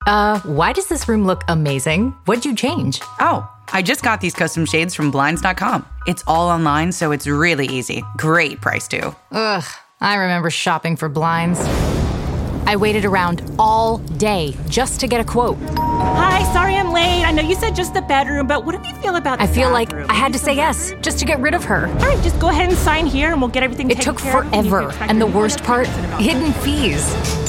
Why does this room look amazing? What'd you change? Oh, I just got these custom shades from Blinds.com. It's all online, so it's really easy. Great price, too. Ugh, I remember shopping for blinds. I waited around all day just to get a quote. Hi, sorry I'm late. I know you said just the bedroom, but what do you feel about the I feel bathroom? like I had to say yes just to get rid of her. All right, just go ahead and sign here and we'll get everything It taken took care of. forever, and the worst part, hidden fees.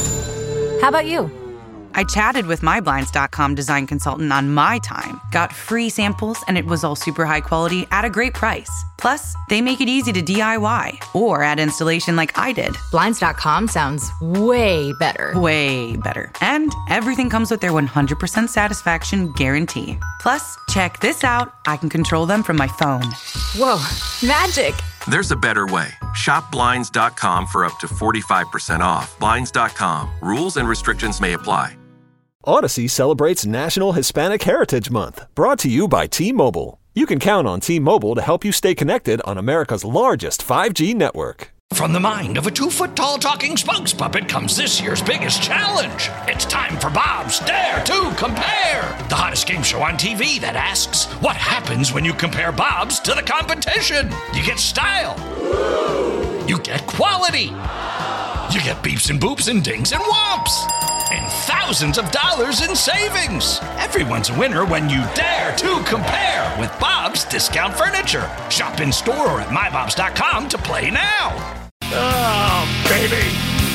How about you? I chatted with my Blinds.com design consultant on my time, got free samples, and it was all super high quality at a great price. Plus, they make it easy to DIY or add installation like I did. Blinds.com sounds way better. Way better. And everything comes with their 100% satisfaction guarantee. Plus, check this out. I can control them from my phone. Whoa, magic. There's a better way. Shop Blinds.com for up to 45% off. Blinds.com. Rules and restrictions may apply. Odyssey celebrates National Hispanic Heritage Month, brought to you by T-Mobile. You can count on T-Mobile to help you stay connected on America's largest 5G network. From the mind of a 2-foot-tall talking Spunks puppet comes this year's biggest challenge. It's time for Bob's Dare to Compare, the hottest game show on TV that asks, what happens when you compare Bob's to the competition? You get style. You get quality. You get beeps and boops and dings and whomps. And thousands of dollars in savings. Everyone's a winner when you dare to compare with Bob's Discount Furniture. Shop in store or at mybobs.com to play now. Oh, baby.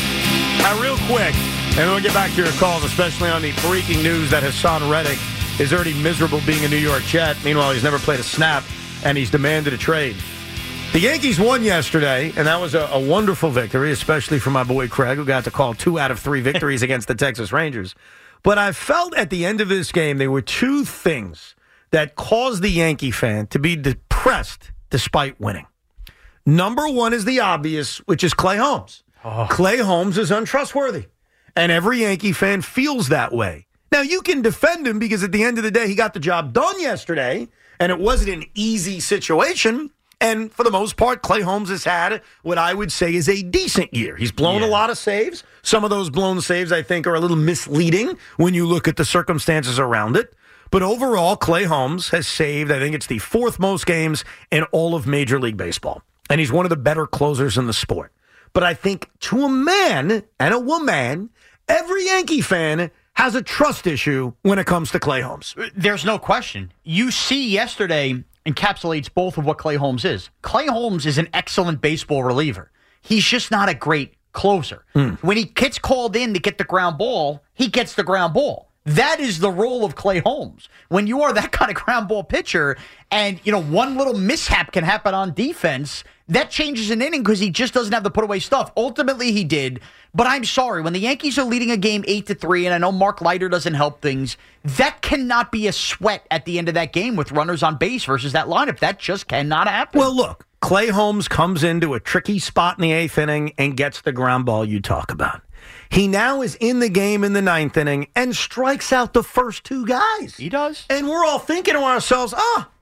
Real quick, and we'll get back to your calls, especially on the breaking news that Hassan Reddick is already miserable being a New York Jet. Meanwhile, he's never played a snap, and he's demanded a trade. The Yankees won yesterday, and that was a wonderful victory, especially for my boy Craig, who got to call 2 out of 3 victories against the Texas Rangers. But I felt at the end of this game there were 2 things that caused the Yankee fan to be depressed despite winning. Number 1 is the obvious, which is Clay Holmes. Clay Holmes is untrustworthy, and every Yankee fan feels that way. Now, you can defend him because at the end of the day, he got the job done yesterday, and it wasn't an easy situation. And for the most part, Clay Holmes has had what I would say is a decent year. He's blown a lot of saves. Some of those blown saves, I think, are a little misleading when you look at the circumstances around it. But overall, Clay Holmes has saved, I think it's the 4th most games in all of Major League Baseball. And he's one of the better closers in the sport. But I think to a man and a woman, every Yankee fan has a trust issue when it comes to Clay Holmes. There's no question. You see yesterday encapsulates both of what Clay Holmes is. Clay Holmes is an excellent baseball reliever. He's just not a great closer. When he gets called in to get the ground ball, he gets the ground ball. That is the role of Clay Holmes. When you are that kind of ground ball pitcher and, one little mishap can happen on defense, that changes an inning because he just doesn't have the put away stuff. Ultimately, he did. But I'm sorry, when the Yankees are leading a game 8-3, and I know Mark Leiter doesn't help things, that cannot be a sweat at the end of that game with runners on base versus that lineup. That just cannot happen. Well, look, Clay Holmes comes into a tricky spot in the 8th inning and gets the ground ball you talk about. He now is in the game in the 9th inning and strikes out the first 2 guys. He does. And we're all thinking to ourselves,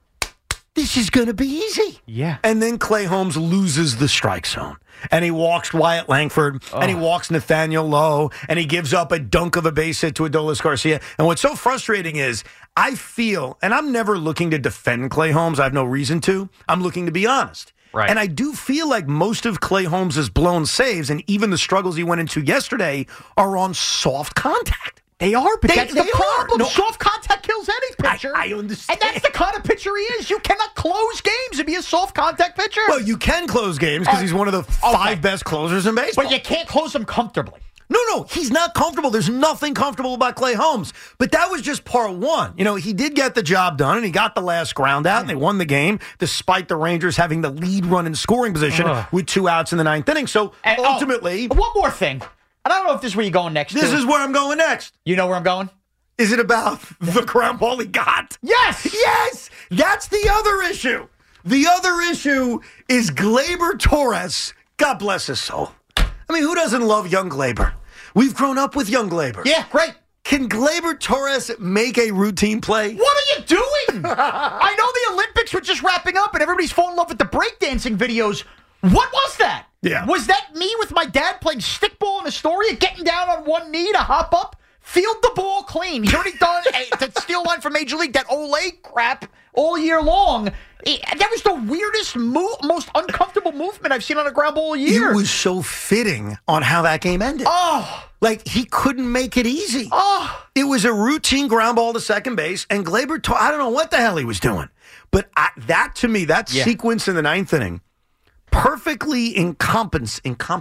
this is going to be easy. Yeah. And then Clay Holmes loses the strike zone. And he walks Wyatt Langford, and he walks Nathaniel Lowe, and he gives up a dunk of a base hit to Adolis Garcia. And what's so frustrating is I feel, and I'm never looking to defend Clay Holmes. I have no reason to. I'm looking to be honest. Right. And I do feel like most of Clay Holmes' blown saves, and even the struggles he went into yesterday, are on soft contact. They are, but that's the problem. No, soft contact kills any pitcher. I understand. And that's the kind of pitcher he is. You cannot close games and be a soft contact pitcher. Well, you can close games because he's one of the 5 best closers in baseball. But you can't close them comfortably. No, he's not comfortable. There's nothing comfortable about Clay Holmes. But that was just part 1. He did get the job done, and he got the last ground out, and they won the game, despite the Rangers having the lead run in scoring position with 2 outs in the 9th inning. So, ultimately... one more thing. I don't know if this is where you're going next. This is where I'm going next. You know where I'm going? Is it about the ground ball he got? Yes! Yes! That's the other issue. The other issue is Gleyber Torres. God bless his soul. I mean, who doesn't love young Gleyber? We've grown up with young Gleyber. Yeah, great. Can Gleyber Torres make a routine play? What are you doing? I know the Olympics were just wrapping up and everybody's falling in love with the breakdancing videos. What was that? Yeah. Was that me with my dad playing stickball in Astoria, getting down on one knee to hop up Field the ball clean. He's already done that steal line from Major League, that Olay crap all year long. That was the weirdest most uncomfortable movement I've seen on a ground ball all year. It was so fitting on how that game ended. Oh. Like, he couldn't make it easy. Oh. It was a routine ground ball to second base, and Gleyber, I don't know what the hell he was doing. But that, to me, that sequence in the ninth inning, perfectly encompasses.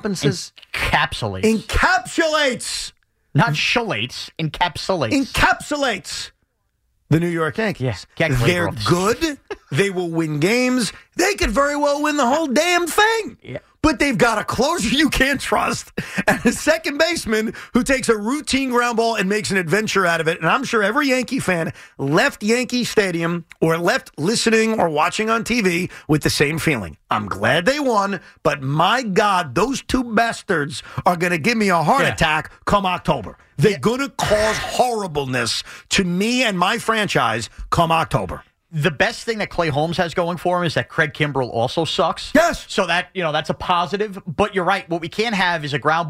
Encapsulates. Not shalates, encapsulates the New York Yankees. Yeah, they're good. They will win games. They could very well win the whole damn thing. Yeah. But they've got a closer you can't trust and a second baseman who takes a routine ground ball and makes an adventure out of it. And I'm sure every Yankee fan left Yankee Stadium or left listening or watching on TV with the same feeling. I'm glad they won, but my God, those two bastards are going to give me a heart attack come October. They're going to cause horribleness to me and my franchise come October. The best thing that Clay Holmes has going for him is that Craig Kimbrell also sucks. Yes. So that, that's a positive. But you're right. What we can't have is a ground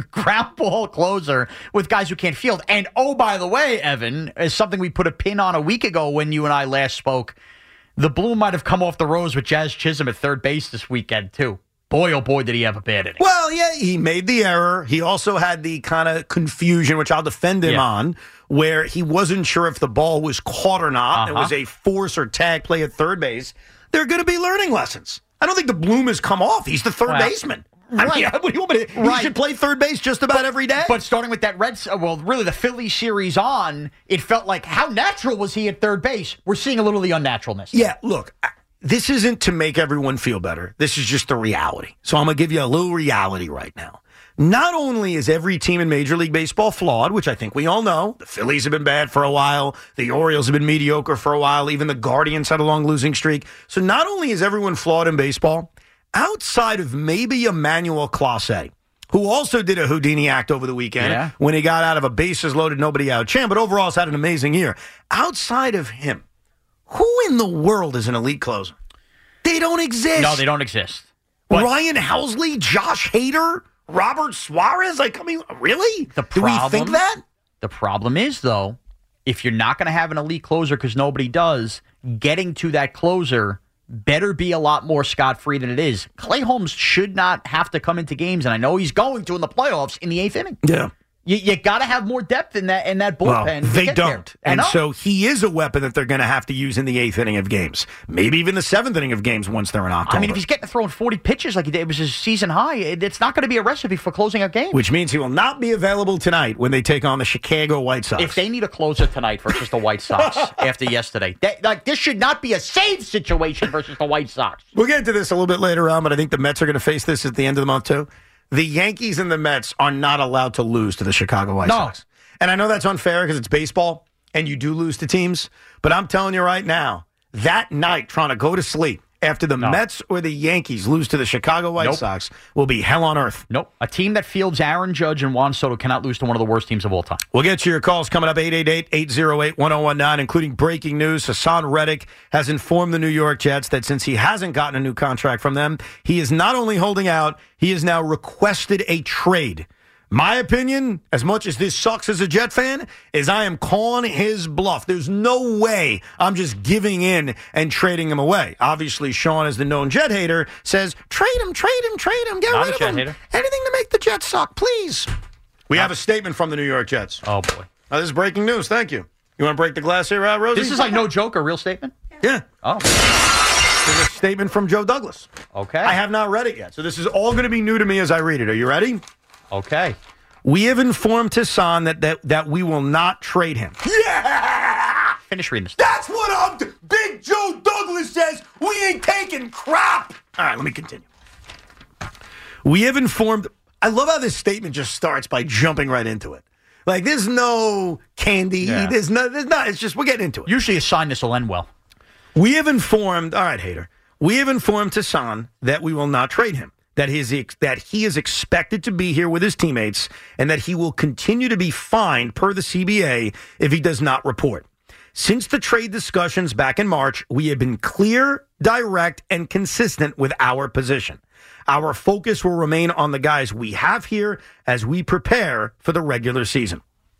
ball closer with guys who can't field. And, oh, by the way, Evan, is something we put a pin on a week ago when you and I last spoke. The bloom might have come off the rose with Jazz Chisholm at third base this weekend, too. Boy, oh boy, did he have a bad inning. Well, yeah, he made the error. He also had the kind of confusion, which I'll defend him on, where he wasn't sure if the ball was caught or not. It was a force or tag play at third base. They're going to be learning lessons. I don't think the bloom has come off. He's the third baseman. Right. I mean, what do you want me to? He should play third base just about every day. But starting with that really the Philly series on, it felt like, how natural was he at third base? We're seeing a little of the unnaturalness. Yeah, look, this isn't to make everyone feel better. This is just the reality. So I'm going to give you a little reality right now. Not only is every team in Major League Baseball flawed, which I think we all know. The Phillies have been bad for a while. The Orioles have been mediocre for a while. Even the Guardians had a long losing streak. So not only is everyone flawed in baseball, outside of maybe Emmanuel Clase, who also did a Houdini act over the weekend when he got out of a bases loaded, nobody out champ, but overall has had an amazing year. Outside of him, who in the world is an elite closer? They don't exist. No, they don't exist. But Ryan Housley, Josh Hader, Robert Suarez? Really? Do we think that? The problem is, though, if you're not going to have an elite closer because nobody does, getting to that closer better be a lot more scot-free than it is. Clay Holmes should not have to come into games, and I know he's going to in the playoffs, in the eighth inning. Yeah. You got to have more depth in that bullpen. Well, they don't. And so he is a weapon that they're going to have to use in the eighth inning of games. Maybe even the seventh inning of games once they're in October. I mean, if he's getting throwing 40 pitches like he did, it was his season high, it's not going to be a recipe for closing a game. Which means he will not be available tonight when they take on the Chicago White Sox. If they need a closer tonight versus the White Sox after yesterday, this should not be a save situation versus the White Sox. We'll get into this a little bit later on, but I think the Mets are going to face this at the end of the month, too. The Yankees and the Mets are not allowed to lose to the Chicago White Sox. And I know that's unfair because it's baseball and you do lose to teams. But I'm telling you right now, that night trying to go to sleep after the Mets or the Yankees lose to the Chicago White Sox will be hell on earth. Nope. A team that fields Aaron Judge and Juan Soto cannot lose to one of the worst teams of all time. We'll get to your calls coming up, 888-808-1019, including breaking news. Hassan Reddick has informed the New York Jets that since he hasn't gotten a new contract from them, he is not only holding out, he has now requested a trade. My opinion, as much as this sucks as a Jet fan, is I am calling his bluff. There's no way I'm just giving in and trading him away. Obviously, Sean, as the known Jet hater, says, trade him, get rid of him. Hater. Anything to make the Jets suck, please. We have a statement from the New York Jets. Oh, boy. This is breaking news. Thank you. You want to break the glass here, Rosie? This is like no joke, a real statement? Yeah. Oh. There's a statement from Joe Douglas. Okay. I have not read it yet, so this is all going to be new to me as I read it. Are you ready? Okay. We have informed Hassan that we will not trade him. Yeah! Finish reading this. That's what Big Joe Douglas says. We ain't taking crap. All right, let me continue. We have informed. I love how this statement just starts by jumping right into it. Like, there's no candy. Yeah. There's not. It's just, we're getting into it. Usually a sign this will end well. We have informed. All right, hater. We have informed Hassan that we will not trade him. That he is expected to be here with his teammates and that he will continue to be fined per the CBA if he does not report. Since the trade discussions back in March, we have been clear, direct, and consistent with our position. Our focus will remain on the guys we have here as we prepare for the regular season.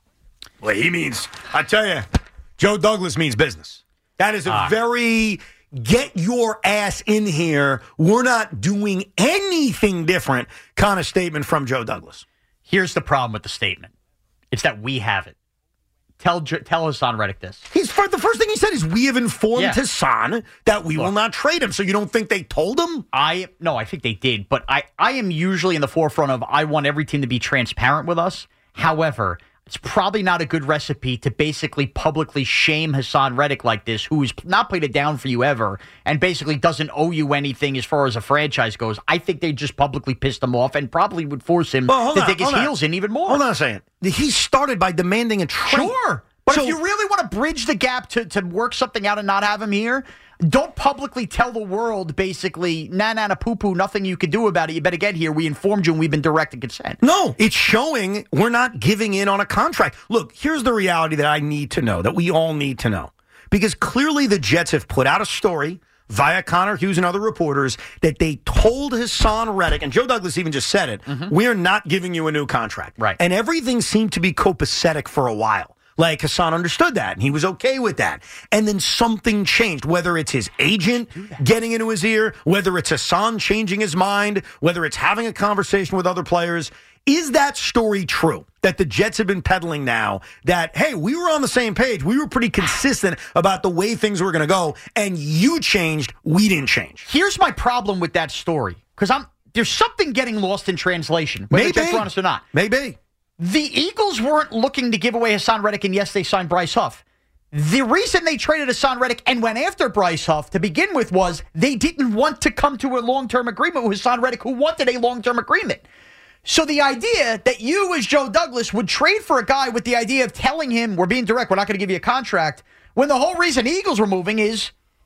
Well, he means, I tell you, Joe Douglas means business. That is a very get your ass in here, we're not doing anything different kind of statement from Joe Douglas. Here's the problem with the statement. It's that we have it. Tell Hassan Reddick this. The first thing he said is, we have informed Hassan that we will not trade him. So you don't think they told him? No, I think they did. But I am usually in the forefront of, I want every team to be transparent with us. However, it's probably not a good recipe to basically publicly shame Hassan Reddick like this, who has not played it down for you ever and basically doesn't owe you anything as far as a franchise goes. I think they just publicly pissed him off and probably would force him to dig his heels in even more. Hold on a second. He started by demanding a trade. Sure. But if you really want to bridge the gap to work something out and not have him here, don't publicly tell the world, basically, na poo-poo, nothing you can do about it. You better get here. We informed you and we've been direct and consent. No, it's showing we're not giving in on a contract. Look, here's the reality that I need to know, that we all need to know. Because clearly the Jets have put out a story via Connor Hughes and other reporters that they told Hassan Reddick, and Joe Douglas even just said it, we're not giving you a new contract. Right. And everything seemed to be copacetic for a while. Like, Hassan understood that, and he was okay with that. And then something changed, whether it's his agent getting into his ear, whether it's Hassan changing his mind, whether it's having a conversation with other players. Is that story true, that the Jets have been peddling now, that, hey, we were on the same page, we were pretty consistent about the way things were going to go, and you changed, we didn't change? Here's my problem with that story, because there's something getting lost in translation, whether the Jets are honest or not. Maybe. The Eagles weren't looking to give away Hassan Reddick, and yes, they signed Bryce Huff. The reason they traded Hassan Reddick and went after Bryce Huff to begin with was they didn't want to come to a long-term agreement with Hassan Reddick, who wanted a long-term agreement. So the idea that you, as Joe Douglas, would trade for a guy with the idea of telling him, we're being direct, we're not going to give you a contract, when the whole reason the Eagles were moving is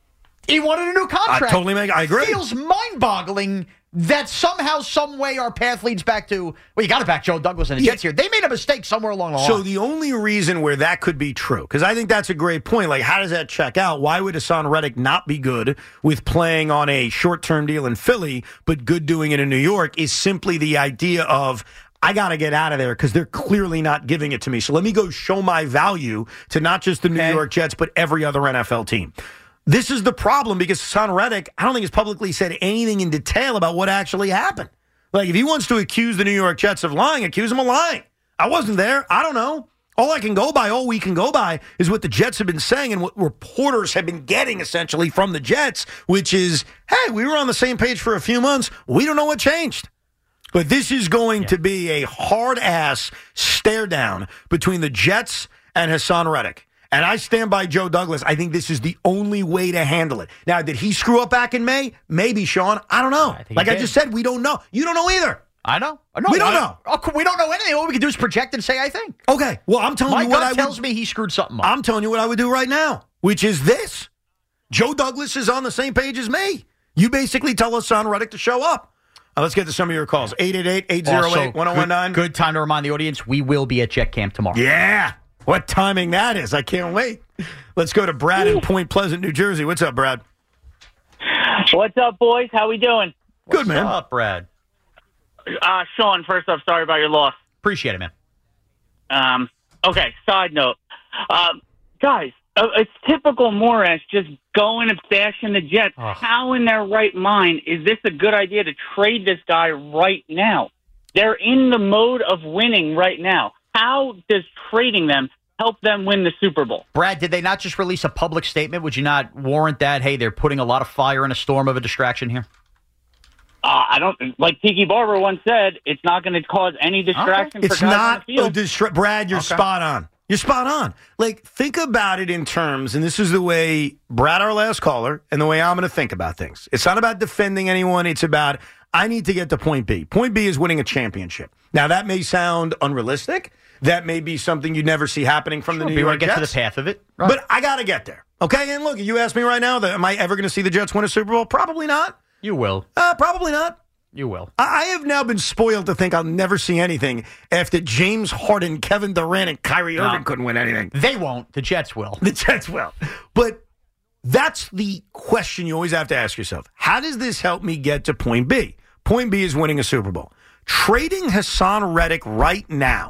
he wanted a new contract. I agree. Feels mind-boggling that somehow, some way, our path leads back to, well, you got to back Joe Douglas and the Jets here. They made a mistake somewhere along the line. So the only reason where that could be true, because I think that's a great point, like, how does that check out? Why would Hassan Reddick not be good with playing on a short-term deal in Philly, but good doing it in New York, is simply the idea of, I got to get out of there because they're clearly not giving it to me. So let me go show my value to not just the New York Jets, but every other NFL team. This is the problem, because Hassan Reddick, I don't think has publicly said anything in detail about what actually happened. Like, if he wants to accuse the New York Jets of lying, accuse them of lying. I wasn't there. I don't know. All we can go by is what the Jets have been saying and what reporters have been getting, essentially, from the Jets, which is, hey, we were on the same page for a few months. We don't know what changed. But this is going to be a hard-ass stare-down between the Jets and Hassan Reddick. And I stand by Joe Douglas. I think this is the only way to handle it. Now, did he screw up back in May? Maybe, Sean. I don't know. I just said, we don't know. You don't know either. I know. We don't know. We don't know anything. All we can do is project and say, I think. Okay. Well, I'm telling you what My gut tells me he screwed something up. I'm telling you what I would do right now, which is this. Joe Douglas is on the same page as me. You basically tell Hassan Reddick to show up. Let's get to some of your calls. 888-808-1019. Good time to remind the audience, we will be at Jet Camp tomorrow. Yeah. What timing that is. I can't wait. Let's go to Brad in Point Pleasant, New Jersey. What's up, Brad? What's up, boys? How we doing? Good, man. What's up, Brad? Sean, first off, sorry about your loss. Appreciate it, man. Okay, side note. Guys, it's typical Morris just going and bashing the Jets. Oh. How in their right mind is this a good idea to trade this guy right now? They're in the mode of winning right now. How does trading them help them win the Super Bowl? Brad, did they not just release a public statement? Would you not warrant that, hey, they're putting a lot of fire in a storm of a distraction here? I don't, like Tiki Barber once said, it's not going to cause any distraction for It's guys not on the field. Brad, you're spot on. You're spot on. Like, think about it in terms, and this is the way Brad, our last caller, and the way I'm going to think about things. It's not about defending anyone. It's about, I need to get to point B. Point B is winning a championship. Now, that may sound unrealistic. That may be something you'd never see happening from the New York Jets. Get to the path of it. Right. But I got to get there. Okay? And look, you ask me right now, am I ever going to see the Jets win a Super Bowl? Probably not. You will. Probably not. You will. I have now been spoiled to think I'll never see anything after James Harden, Kevin Durant, and Kyrie Irving couldn't win anything. They won't. The Jets will. The Jets will. But that's the question you always have to ask yourself. How does this help me get to point B? Point B is winning a Super Bowl. Trading Hassan Reddick right now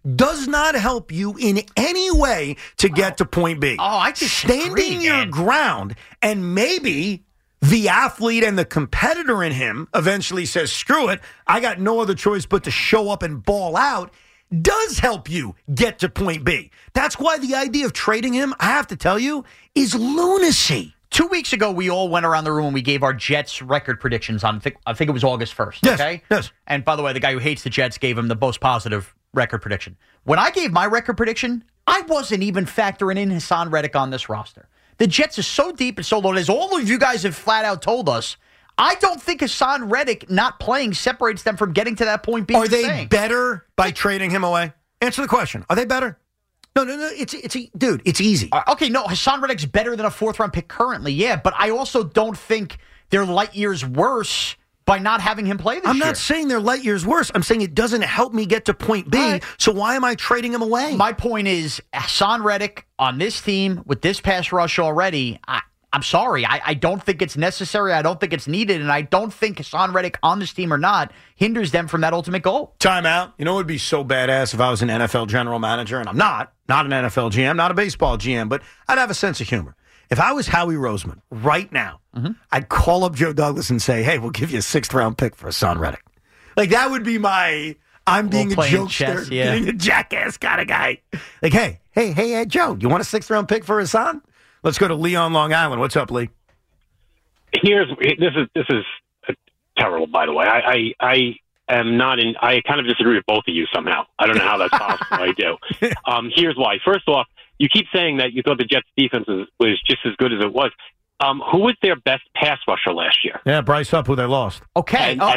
does not help you in any way to get to point B. Oh, I disagree, standing your man. ground, and maybe the athlete and the competitor in him eventually says, screw it, I got no other choice but to show up and ball out, does help you get to point B. That's why the idea of trading him, I have to tell you, is lunacy. 2 weeks ago, we all went around the room and we gave our Jets record predictions on, I think it was August 1st. Yes, okay? yes. And by the way, the guy who hates the Jets gave him the most positive record prediction. When I gave my record prediction, I wasn't even factoring in Hassan Reddick on this roster. The Jets are so deep and so loaded. As all of you guys have flat out told us, I don't think Hassan Reddick not playing separates them from getting to that point B. Are they better by trading him away? Answer the question. Are they better? No. Dude, it's easy. Okay, no, Hassan Reddick's better than a fourth-round pick currently, yeah, but I also don't think they're light years worse by not having him play this year. I'm not saying they're light years worse. I'm saying it doesn't help me get to point B, so why am I trading him away? My point is, Hassan Reddick on this team with this pass rush already, I'm sorry. I don't think it's necessary. I don't think it's needed, and I don't think Hassan Reddick on this team or not hinders them from that ultimate goal. Timeout. You know what would be so badass if I was an NFL general manager, and I'm not an NFL GM, not a baseball GM, but I'd have a sense of humor. If I was Howie Roseman right now, I'd call up Joe Douglas and say, hey, we'll give you a 6th-round pick for Hassan Reddick. Like, that would be my, I'm being a jokester, being a jackass kind of guy. Like, hey, Joe, you want a 6th-round pick for Hassan? Let's go to Lee on Long Island. What's up, Lee? This is terrible, by the way. I am not in. I kind of disagree with both of you somehow. I don't know how that's possible. I do. Here's why. First off, you keep saying that you thought the Jets' defense was just as good as it was. Who was their best pass rusher last year? Yeah, Bryce Hupp, who they lost. Okay. No.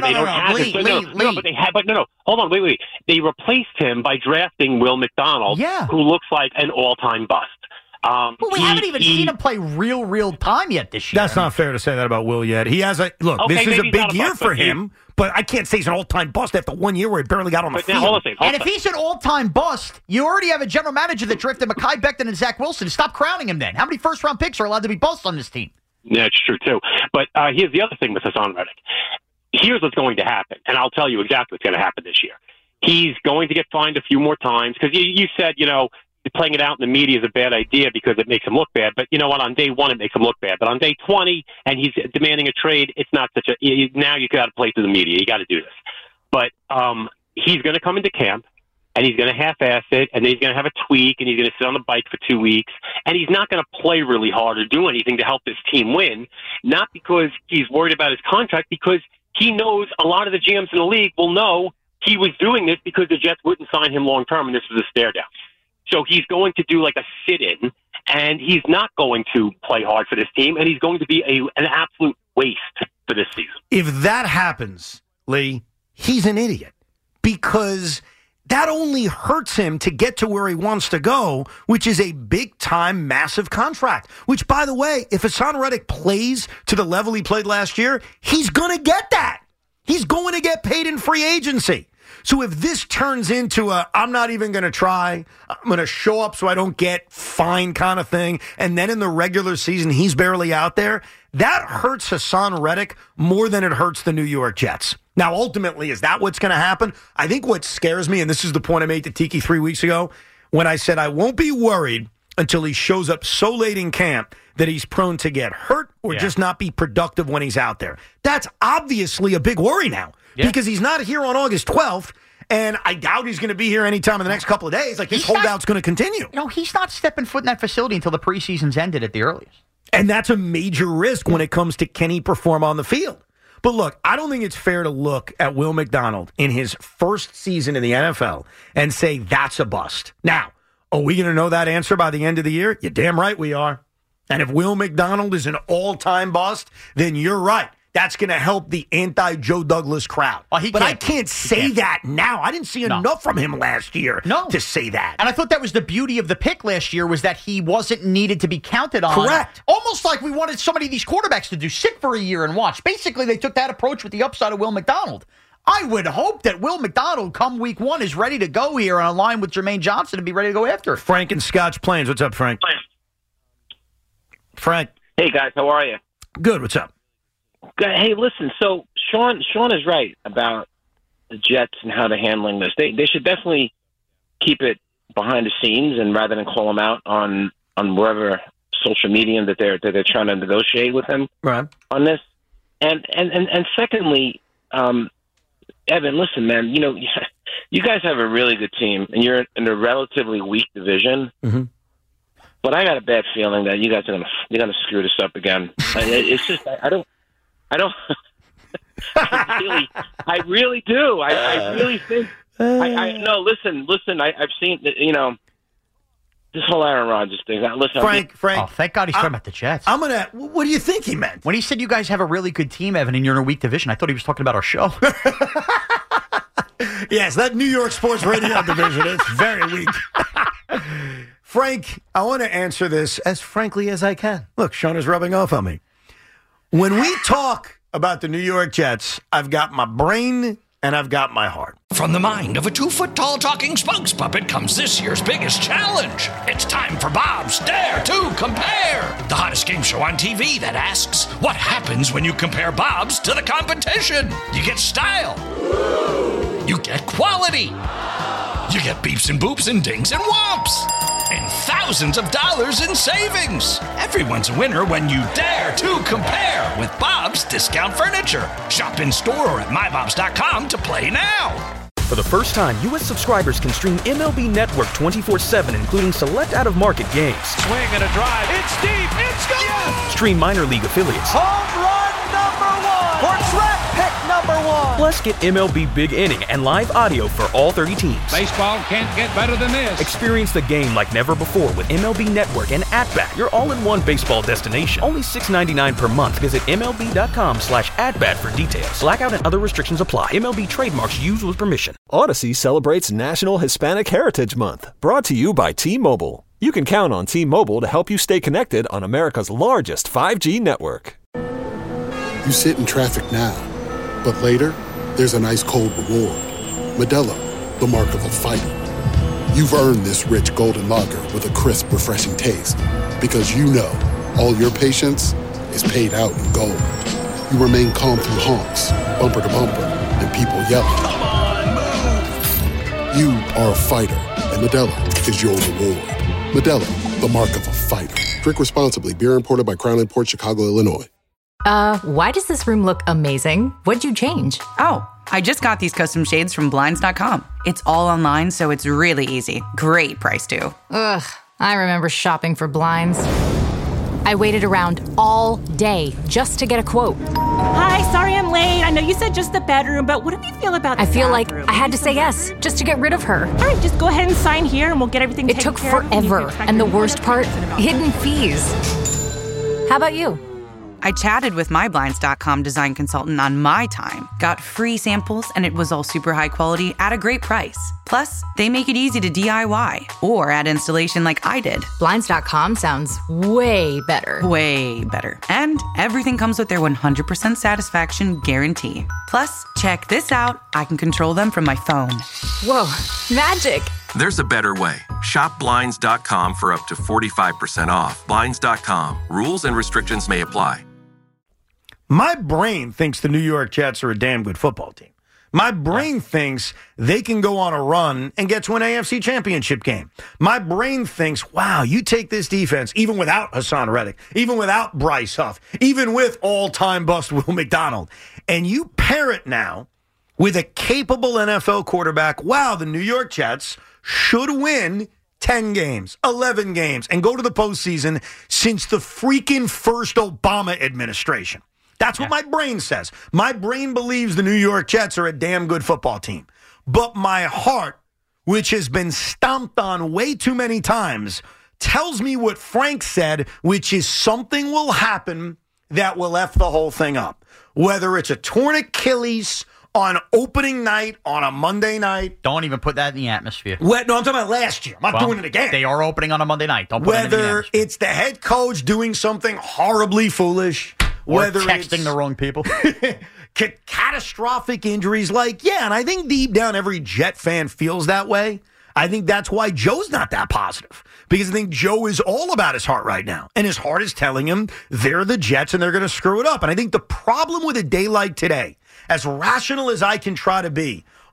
But they had. But no. Hold on. Wait. They replaced him by drafting Will McDonald, who looks like an all-time bust. But we haven't even seen him play real time yet this year. That's not fair to say that about Will yet. He has this is a big year for him, but I can't say he's an all-time bust after 1 year where he barely got on the field. And if he's an all-time bust, you already have a general manager that drafted Mekhi Becton and Zach Wilson. Stop crowning him then. How many first-round picks are allowed to be busts on this team? Yeah, it's true, too. But here's the other thing with Hassan Reddick. Here's what's going to happen, and I'll tell you exactly what's going to happen this year. He's going to get fined a few more times because you said, playing it out in the media is a bad idea because it makes him look bad. But you know what? On day 1, it makes him look bad. But on day 20, and he's demanding a trade, it's not such a... Now you got to play to the media. You got to do this. But he's going to come into camp, and he's going to half-ass it, and then he's going to have a tweak, and he's going to sit on the bike for 2 weeks, and he's not going to play really hard or do anything to help this team win, not because he's worried about his contract, because he knows a lot of the GMs in the league will know he was doing this because the Jets wouldn't sign him long-term, and this was a stare-down. So he's going to do like a sit-in, and he's not going to play hard for this team, and he's going to be an absolute waste for this season. If that happens, Lee, he's an idiot because that only hurts him to get to where he wants to go, which is a big-time, massive contract. Which, by the way, if Hassan Reddick plays to the level he played last year, he's going to get that. He's going to get paid in free agency. So if this turns into I'm not even going to try, I'm going to show up so I don't get fined kind of thing, and then in the regular season he's barely out there, that hurts Hassan Reddick more than it hurts the New York Jets. Now, ultimately, is that what's going to happen? I think what scares me, and this is the point I made to Tiki 3 weeks ago, when I said I won't be worried until he shows up so late in camp that he's prone to get hurt or just not be productive when he's out there. That's obviously a big worry now. Yeah. Because he's not here on August 12th, and I doubt he's going to be here anytime in the next couple of days. Like, his holdout's going to continue. He's not stepping foot in that facility until the preseason's ended at the earliest. And that's a major risk when it comes to can he perform on the field. But look, I don't think it's fair to look at Will McDonald in his first season in the NFL and say that's a bust. Now, are we going to know that answer by the end of the year? You're damn right we are. And if Will McDonald is an all-time bust, then you're right. That's going to help the anti-Joe Douglas crowd. But I can't say that now. I didn't see enough from him last year to say that. And I thought that was the beauty of the pick last year was that he wasn't needed to be counted on. Correct. Almost like we wanted so many of these quarterbacks to do. Sit for a year and watch. Basically, they took that approach with the upside of Will McDonald. I would hope that Will McDonald, come week 1, is ready to go here on a line with Jermaine Johnson and be ready to go after it. Frank in Scotch Plains. What's up, Frank? Frank. Hey, guys. How are you? Good. What's up? Hey, listen, so Sean is right about the Jets and how they're handling this. They should definitely keep it behind the scenes, and rather than call him out on wherever social media that they're trying to negotiate with him on this. And secondly, Evan, listen, man, you guys have a really good team, and you're in a relatively weak division. Mm-hmm. But I got a bad feeling that you guys are gonna screw this up again. It's just I don't. I really do. I really think. No, listen. I've seen this whole Aaron Rodgers thing. Listen, Frank. Oh, thank God he's talking about the Jets. What do you think he meant when he said you guys have a really good team, Evan, and you're in a weak division? I thought he was talking about our show. Yes, that New York sports radio division is very weak. Frank, I want to answer this as frankly as I can. Look, Sean is rubbing off on me. When we talk about the New York Jets, I've got my brain and I've got my heart. From the mind of a 2-foot-tall talking spokes puppet comes this year's biggest challenge. It's time for Bob's Dare to Compare, the hottest game show on TV that asks, what happens when you compare Bob's to the competition? You get style. You get quality. You get beeps and boops and dings and whomps. And thousands of dollars in savings. Everyone's a winner when you dare to compare with Bob's Discount Furniture. Shop in store or at mybobs.com to play now. For the first time, U.S. subscribers can stream MLB Network 24/7, including select out-of-market games. Swing and a drive. It's deep. It's gone. Yes! Stream minor league affiliates. Home run number 1. Or track pick number 1. Plus, get MLB Big Inning and live audio for all 30 teams. Baseball can't get better than this. Experience the game like never before with MLB Network and At-Bat, your all-in-one baseball destination. Only $6.99 per month. Visit MLB.com/at-bat for details. Blackout and other restrictions apply. MLB trademarks used with permission. Odyssey celebrates National Hispanic Heritage Month, brought to you by T-Mobile. You can count on T-Mobile to help you stay connected on America's largest 5G network. You sit in traffic now, but later, there's an ice-cold reward. Modelo, the mark of a fighter. You've earned this rich golden lager with a crisp, refreshing taste. Because you know, all your patience is paid out in gold. You remain calm through honks, bumper to bumper, and people yelling. Come on, move! You are a fighter, and Modelo is your reward. Modelo, the mark of a fighter. Drink responsibly. Beer imported by Crown Imports, Chicago, Illinois. Why does this room look amazing? What'd you change? Oh, I just got these custom shades from Blinds.com. It's all online, so it's really easy. Great price, too. Ugh, I remember shopping for blinds. I waited around all day just to get a quote. Hi, sorry I'm late. I know you said just the bedroom, but what do you feel about the I feel like bathroom? I had to say yes just to get rid of her. All right, just go ahead and sign here and we'll get everything It taken took care of. forever, and the worst part, hidden fees. How about you? I chatted with my Blinds.com design consultant on my time, got free samples, and it was all super high quality at a great price. Plus, they make it easy to DIY or add installation like I did. Blinds.com sounds way better. Way better. And everything comes with their 100% satisfaction guarantee. Plus, check this out. I can control them from my phone. Whoa, magic. There's a better way. Shop Blinds.com for up to 45% off. Blinds.com. Rules and restrictions may apply. My brain thinks the New York Jets are a damn good football team. My brain thinks they can go on a run and get to an AFC championship game. My brain thinks, wow, you take this defense, even without Hassan Reddick, even without Bryce Huff, even with all-time bust Will McDonald, and you pair it now with a capable NFL quarterback. Wow, the New York Jets should win 10 games, 11 games, and go to the postseason since the freaking first Obama administration. That's what my brain says. My brain believes the New York Jets are a damn good football team. But my heart, which has been stomped on way too many times, tells me what Frank said, which is something will happen that will F the whole thing up. Whether it's a torn Achilles on opening night on a Monday night. Don't even put that in the atmosphere. No, I'm talking about last year. I'm not doing it again. They are opening on a Monday night. Don't put it in the atmosphere. Whether it's the head coach doing something horribly foolish. Or Whether texting it's the wrong people. Catastrophic injuries. And I think deep down every Jet fan feels that way. I think that's why Joe's not that positive. Because I think Joe is all about his heart right now. And his heart is telling him they're the Jets and they're going to screw it up. And I think the problem with a day like today, as rational as I can try to be,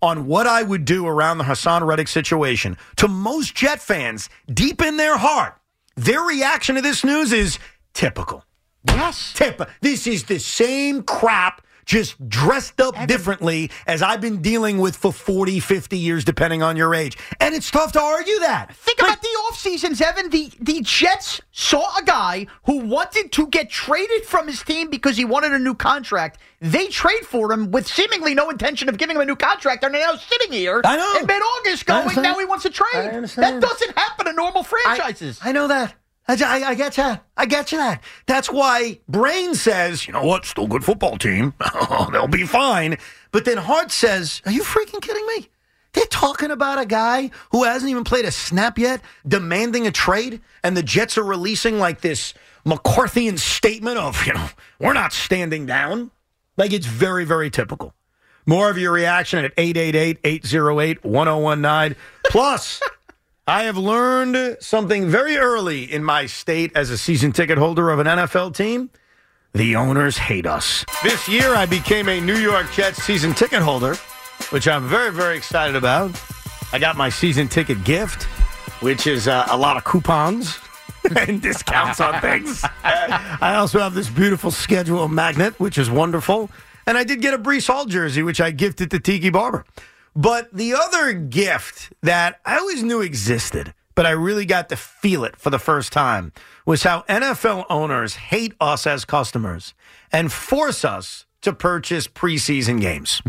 on what I would do around the Hassan Reddick situation, to most Jet fans, deep in their heart, their reaction to this news is typical. Yes. This is the same crap, just dressed up differently as I've been dealing with for 40, 50 years, depending on your age. And it's tough to argue that. Think about the offseasons, Evan. The Jets saw a guy who wanted to get traded from his team because he wanted a new contract. They trade for him with seemingly no intention of giving him a new contract. And they're now sitting here in mid-August going, now he wants to trade. That doesn't happen in normal franchises. I know that. I get that. I get you that. That's why Brain says, you know what, still good football team. They'll be fine. But then Hart says, are you freaking kidding me? They're talking about a guy who hasn't even played a snap yet, demanding a trade, and the Jets are releasing like this McCarthyian statement of, we're not standing down. Like, it's very, very typical. More of your reaction at 888-808-1019. Plus, I have learned something very early in my state as a season ticket holder of an NFL team. The owners hate us. This year, I became a New York Jets season ticket holder, which I'm very, very excited about. I got my season ticket gift, which is a lot of coupons and discounts on things. I also have this beautiful schedule magnet, which is wonderful. And I did get a Breece Hall jersey, which I gifted to Tiki Barber. But the other gift that I always knew existed, but I really got to feel it for the first time, was how NFL owners hate us as customers and force us to purchase preseason games.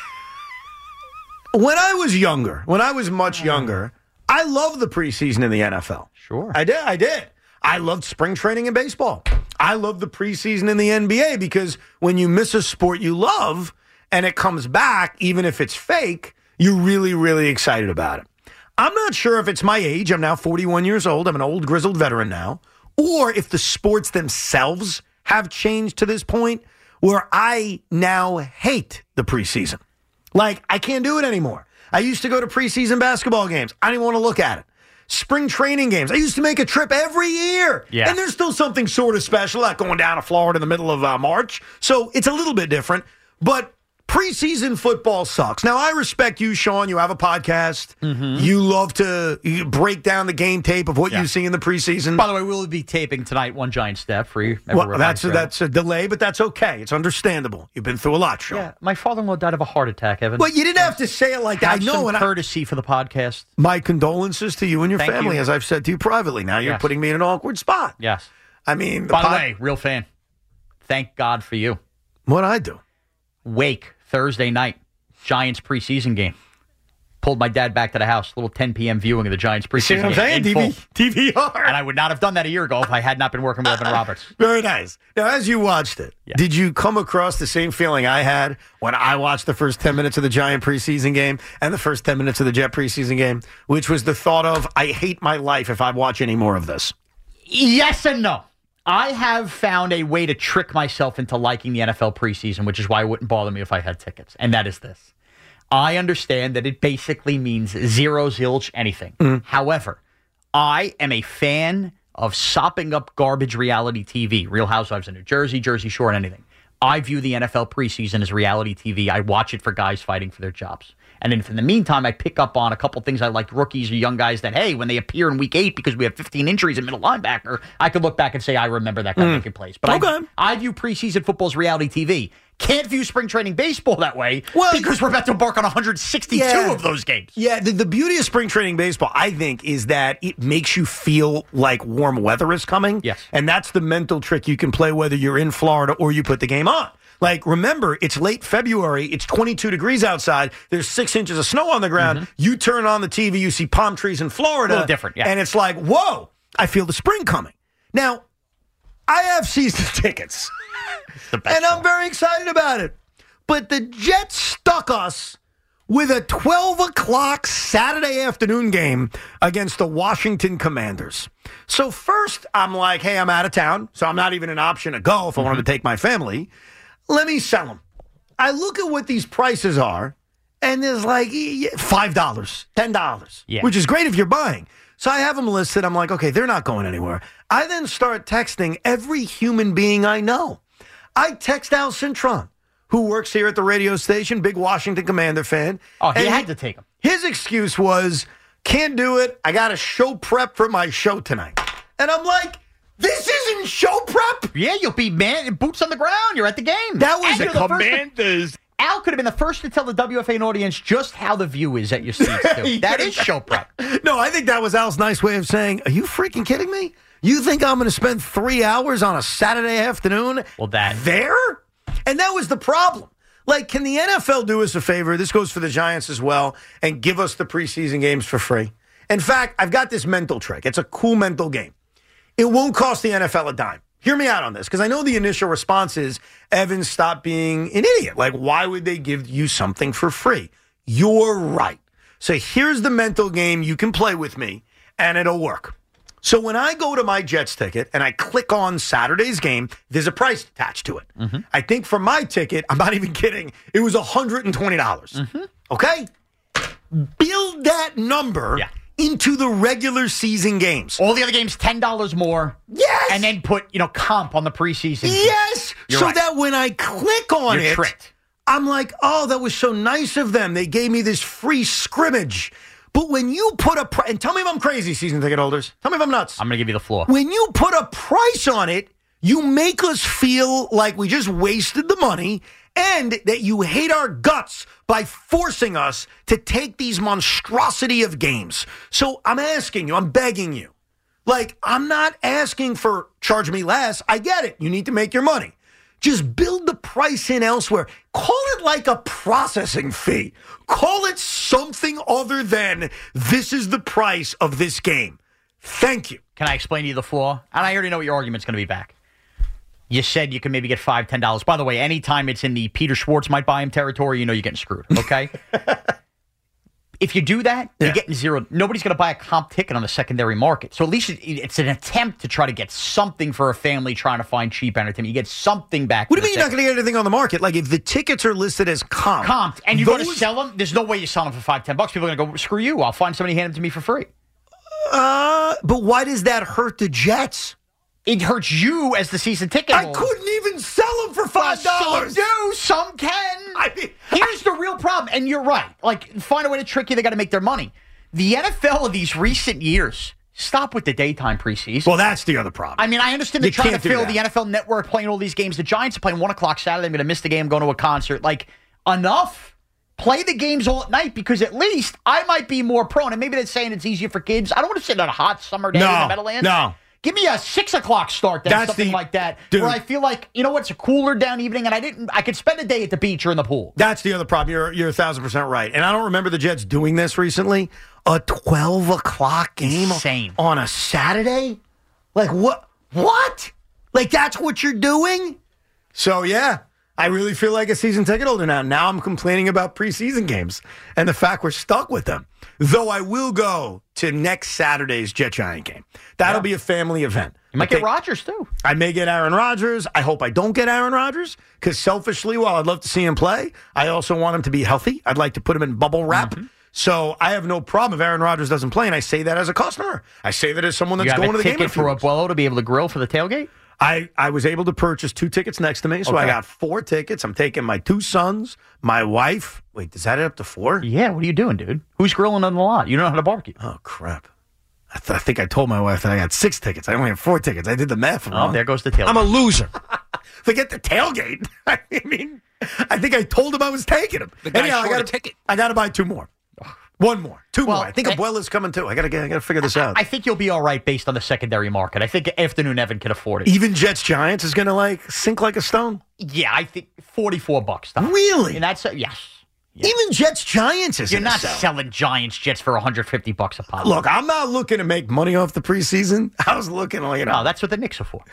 When I was much younger, I loved the preseason in the NFL. Sure. I did. I loved spring training in baseball. I loved the preseason in the NBA because when you miss a sport you love and it comes back, even if it's fake, you're really, really excited about it. I'm not sure if it's my age. I'm now 41 years old. I'm an old grizzled veteran now. Or if the sports themselves have changed to this point where I now hate the preseason. Like, I can't do it anymore. I used to go to preseason basketball games. I didn't want to look at it. Spring training games. I used to make a trip every year. Yeah. And there's still something sort of special, like going down to Florida in the middle of March. So it's a little bit different. But preseason football sucks. Now, I respect you, Sean. You have a podcast. Mm-hmm. You love to break down the game tape of what you see in the preseason. By the way, we'll be taping tonight One Giant Step for you. Well, that's a delay, but that's okay. It's understandable. You've been through a lot, Sean. Yeah, my father-in-law died of a heart attack, Evan. Well, you didn't have to say it like that. I know. Some courtesy for the podcast. My condolences to you and your family, as I've said to you privately. Now you're putting me in an awkward spot. Yes. I mean, by the way, real fan. Thank God for you. What'd I do? Wake, Thursday night. Giants preseason game. Pulled my dad back to the house. Little 10 p.m. viewing of the Giants preseason game. DVR. And I would not have done that a year ago if I had not been working with Evan Roberts. Very nice. Now, as you watched it, did you come across the same feeling I had when I watched the first 10 minutes of the Giant preseason game and the first 10 minutes of the Jet preseason game, which was the thought of, I hate my life if I watch any more of this? Yes and no. I have found a way to trick myself into liking the NFL preseason, which is why it wouldn't bother me if I had tickets. And that is this. I understand that it basically means zero, zilch, anything. Mm. However, I am a fan of sopping up garbage reality TV, Real Housewives of New Jersey, Jersey Shore, and anything. I view the NFL preseason as reality TV. I watch it for guys fighting for their jobs. And then in the meantime, I pick up on a couple things I like, rookies or young guys that, hey, when they appear in week 8 because we have 15 injuries at middle linebacker, I could look back and say, I remember that guy making plays. But I view preseason football as reality TV. Can't view spring training baseball that way because we're about to embark on 162 of those games. Yeah, the beauty of spring training baseball, I think, is that it makes you feel like warm weather is coming. Yes. And that's the mental trick you can play whether you're in Florida or you put the game on. Like, remember, it's late February. It's 22 degrees outside. There's 6 inches of snow on the ground. Mm-hmm. You turn on the TV, you see palm trees in Florida. A little different, yeah. And it's like, whoa, I feel the spring coming. Now, I have season tickets. And I'm very excited about it. But the Jets stuck us with a 12 o'clock Saturday afternoon game against the Washington Commanders. So first, I'm like, hey, I'm out of town, so I'm not even an option to go if I wanted to take my family. Let me sell them. I look at what these prices are, and there's like $5, $10, which is great if you're buying. So I have them listed. I'm like, okay, they're not going anywhere. I then start texting every human being I know. I text Al Cintron, who works here at the radio station, big Washington Commander fan. Oh, he had to take him. His excuse was, can't do it. I got a show prep for my show tonight. And I'm like, this isn't show prep? Yeah, you'll be boots on the ground. You're at the game. That was the Commanders. Al could have been the first to tell the WFAN audience just how the view is at your seats, too. That is show prep. No, I think that was Al's nice way of saying, are you freaking kidding me? You think I'm going to spend 3 hours on a Saturday afternoon there? And that was the problem. Like, can the NFL do us a favor? This goes for the Giants as well, and give us the preseason games for free. In fact, I've got this mental trick. It's a cool mental game. It won't cost the NFL a dime. Hear me out on this, because I know the initial response is, Evan, stop being an idiot. Like, why would they give you something for free? You're right. So here's the mental game you can play with me, and it'll work. So when I go to my Jets ticket and I click on Saturday's game, there's a price attached to it. Mm-hmm. I think for my ticket, I'm not even kidding, it was $120. Mm-hmm. Okay? Build that number into the regular season games. All the other games, $10 more. Yes! And then put, comp on the preseason. Yes! You're so right. that when I click on You're it, tricked. I'm like, oh, that was so nice of them. They gave me this free scrimmage. But when you put and tell me if I'm crazy, season ticket holders. Tell me if I'm nuts. I'm going to give you the floor. When you put a price on it, you make us feel like we just wasted the money and that you hate our guts by forcing us to take these monstrosity of games. So I'm asking you, I'm begging you. Like, I'm not asking for charge me less. I get it. You need to make your money. Just build the price in elsewhere. Call it like a processing fee. Call it something other than this is the price of this game. Thank you. Can I explain to you the flaw? And I already know what your argument's going to be back. You said you can maybe get $5, $10. By the way, anytime it's in the Peter Schwartz might buy him territory, you know you're getting screwed, okay? If you do that, you're getting zero. Nobody's going to buy a comp ticket on the secondary market. So at least it's an attempt to try to get something for a family trying to find cheap entertainment. You get something back. What do you mean you're not going to get anything on the market? Like if the tickets are listed as comped, and you go to sell them, there's no way you sell them for $5, $10. People are going to go, screw you. I'll find somebody hand them to me for free. But why does that hurt the Jets? It hurts you as the season ticket holder. I couldn't even sell them for $5. Some do, some can. Here's the real problem, and you're right. Like, find a way to trick you. They got to make their money. The NFL of these recent years, stop with the daytime preseason. Well, that's the other problem. I mean, I understand they're trying to fill the NFL Network playing all these games. The Giants are playing 1 o'clock Saturday. I'm going to miss the game, going to a concert. Like, enough. Play the games all at night because at least I might be more prone. And maybe they're saying it's easier for kids. I don't want to sit on a hot summer day in the Meadowlands. No. Give me a 6 o'clock start then, something like that, where I feel like, you know what, it's a cooler down evening, and I could spend a day at the beach or in the pool. That's the other problem. You're 1,000% right. And I don't remember the Jets doing this recently. A 12 o'clock game on a Saturday? Like, what? What? Like, that's what you're doing? So, yeah. I really feel like a season ticket holder now. Now I'm complaining about preseason games and the fact we're stuck with them. Though I will go to next Saturday's Jet Giant game. That'll be a family event. You might get Rodgers, too. I may get Aaron Rodgers. I hope I don't get Aaron Rodgers because selfishly, while I'd love to see him play, I also want him to be healthy. I'd like to put him in bubble wrap. Mm-hmm. So I have no problem if Aaron Rodgers doesn't play, and I say that as a customer. I say that as someone that's going to the game. You have a ticket for Abuelo to be able to grill for the tailgate? I was able to purchase 2 tickets next to me, so I got 4 tickets. I'm taking my 2 sons, my wife. Wait, does that add up to 4? Yeah, what are you doing, dude? Who's grilling on the lot? You don't know how to barbecue. Oh, crap. I think I told my wife that I got 6 tickets. I only have 4 tickets. I did the math wrong. Oh, there goes the tailgate. I'm a loser. Forget the tailgate. I mean, I think I told him I was taking him. The guy short a ticket. I got to buy 2 more. 1 more. 2 more. I think Abuela's coming too. I gotta figure this out. I think you'll be all right based on the secondary market. I think Afternoon Evan can afford it. Even Jets Giants is gonna sink like a stone? Yeah, I think $44. Tom. Really? And that's yes. Even Jets Giants is. You're not selling Giants Jets for $150 a pop. Look, I'm not looking to make money off the preseason. I was looking No, that's what the Knicks are for.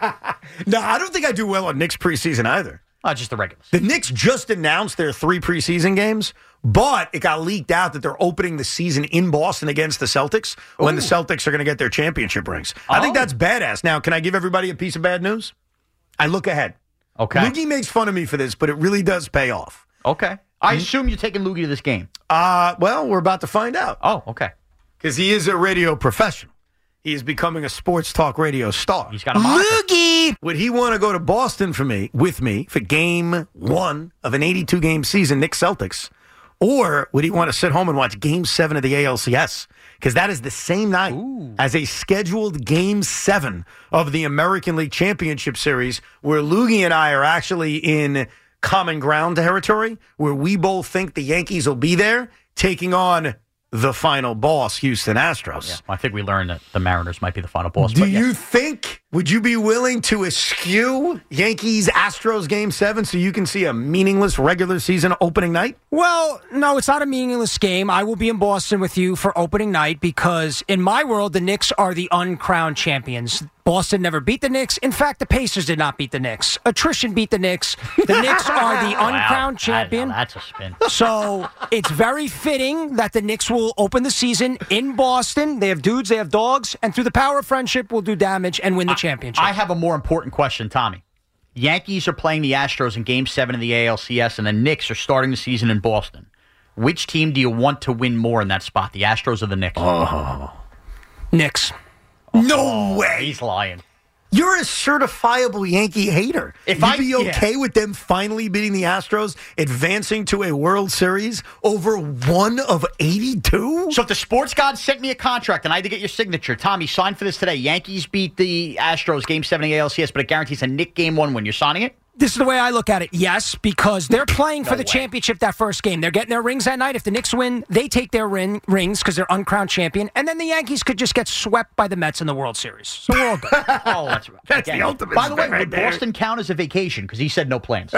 No, I don't think I do well on Knicks preseason either. Just the regulars. The Knicks just announced their 3 preseason games, but it got leaked out that they're opening the season in Boston against the Celtics when the Celtics are going to get their championship rings. I think that's badass. Now, can I give everybody a piece of bad news? I look ahead. Okay. Loogie makes fun of me for this, but it really does pay off. Okay. I assume you're taking Loogie to this game. Well, we're about to find out. Oh, okay. Because he is a radio professional. He is becoming a sports talk radio star. He's got a moniker. Loogie! Would he want to go to Boston with me for game 1 of an 82-game season, Knicks Celtics? Or would he want to sit home and watch game 7 of the ALCS? Because that is the same night as a scheduled game 7 of the American League Championship Series, where Loogie and I are actually in common ground territory, where we both think the Yankees will be there, taking on the final boss, Houston Astros. Yeah, I think we learned that the Mariners might be the final boss. Do you think, would you be willing to eschew Yankees-Astros Game 7 so you can see a meaningless regular season opening night? Well, no, it's not a meaningless game. I will be in Boston with you for opening night because in my world, the Knicks are the uncrowned champions. Boston never beat the Knicks. In fact, the Pacers did not beat the Knicks. Attrition beat the Knicks. The Knicks are the uncrowned champion. That's a spin. So it's very fitting that the Knicks will open the season in Boston. They have dudes, they have dogs, and through the power of friendship will do damage and win the championship. I have a more important question, Tommy. Yankees are playing the Astros in Game 7 of the ALCS, and the Knicks are starting the season in Boston. Which team do you want to win more in that spot, the Astros or the Knicks? Knicks. No way. He's lying. You're a certifiable Yankee hater. You'd be okay with them finally beating the Astros, advancing to a World Series over 1 of 82? So if the sports god sent me a contract and I had to get your signature, Tommy, sign for this today. Yankees beat the Astros Game 7 of the ALCS, but it guarantees a Knick Game 1 win. You're signing it? This is the way I look at it. Yes, because they're playing for the championship that first game. They're getting their rings that night. If the Knicks win, they take their rings because they're uncrowned champion. And then the Yankees could just get swept by the Mets in the World Series. So we're all good. Oh, that's right. That's the ultimate. By the way, right would there. Boston count as a vacation? Because he said no plans.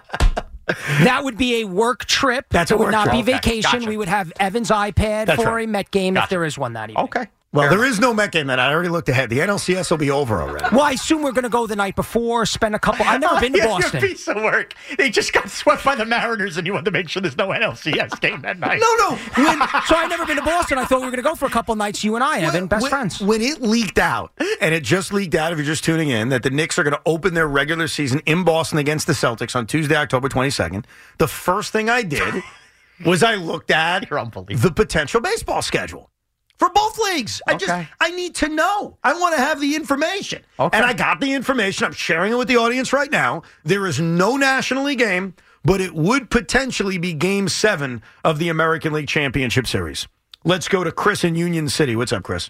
That would be a work trip. That's a it would work not trip. be Okay, vacation. gotcha. We would have Evan's iPad That's for right. a Met game Gotcha. if there is one that evening. Okay. Well, there is no Met game that I already looked ahead. The NLCS will be over already. Well, I assume we're going to go the night before, spend a couple. I've never been to Boston. Your piece of work. They just got swept by the Mariners, and you wanted to make sure there's no NLCS game that night. No. So I've never been to Boston. I thought we were going to go for a couple nights, you and I, Evan, best friends. When it leaked out, and it just leaked out if you're just tuning in, that the Knicks are going to open their regular season in Boston against the Celtics on Tuesday, October 22nd, the first thing I did was I looked at the potential baseball schedule. For both leagues. I need to know. I want to have the information. Okay. And I got the information. I'm sharing it with the audience right now. There is no National League game, but it would potentially be Game 7 of the American League Championship Series. Let's go to Chris in Union City. What's up, Chris?